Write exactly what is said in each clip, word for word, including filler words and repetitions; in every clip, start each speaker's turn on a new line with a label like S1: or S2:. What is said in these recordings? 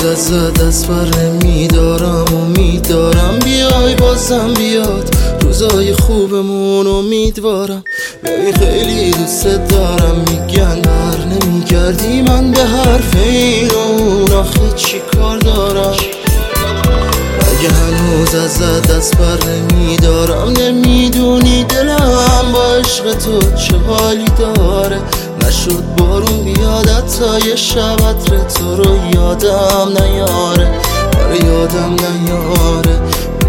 S1: ازت از بر نمیدارم، امیددارم بیای بازم بیاد روزای خوبمون، امیدوارم بیای. خیلی دوست دارم، میگن بر نمیگردی، من به حرف اینون آخه چی کار دارم؟ اگه هنوز ازت دست بر نمیدارم، نمیدونی دلم با عشق تو چه حالی داره. نشد بارون بیاد حتی یه شب عطر تو رو یادم نیاره، آره یادم نیاره.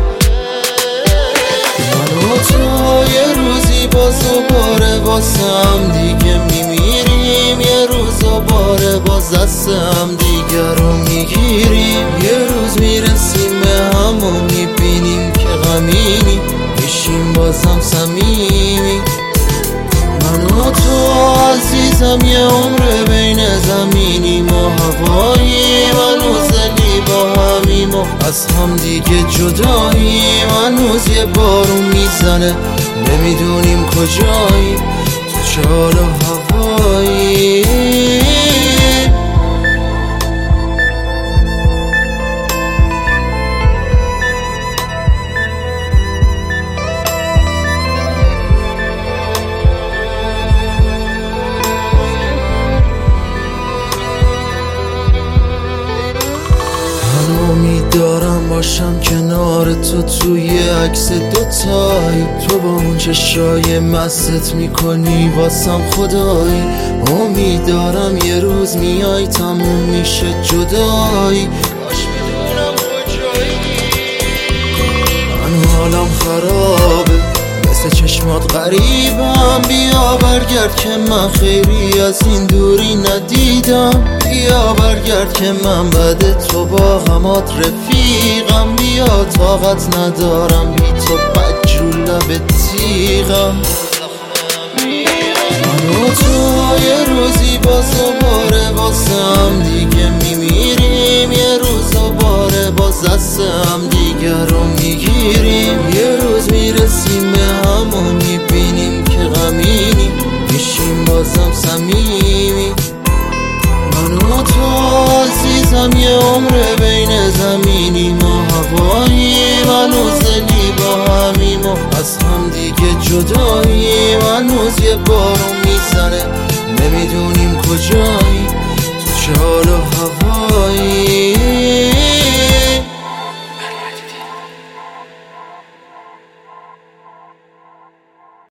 S1: من و تو یه روزی باز و باره واسم دیگه میمیریم، یه روز و باره باز دستم دیگه رو میگیریم. یه روز میرسیم به هم و میبینیم که غمینی، میشیم بازم صمیمی. من و تو عزیزم یه عمر بین زمینیم و هواییم، هنوز دلی با همیم و از هم دیگه جداییم. هنوز یه بارون میزنه نمیدونیم کجاییم، تو چه حال و هواییم. امید دارم باشم کنار تو توی عکس دوتایی، تو با اون چشای مست میکنی واسم خدایی. امید دارم یه روز میای تموم میشه جدایی، کاش میدونم کجایی. من حالم خرابه مثل چشمات غریبم، بیا برگرد که من خیلی از این دوری ندیدم. بیا برگرد که من بعد تو با غمات رفیقم، بیا طاقت ندارم بی تو بج رو لب تیغم. من و تو یه روزی باز و باره واسم دیگه میمیریم، یه روز و باره باز دستم دیگه رو میگیریم. یه روز میرسیم به هم و میبینیم که غمینیم، میشیم بازم صمیمی. من و تو عزیزم یه عمر بین زمینیم و هواییم، هنوز دلی با همیم و از هم دیگه جداییم. هنوز یه بارون میزنه نمیدونیم کجاییم، تو چه حال و هواییم.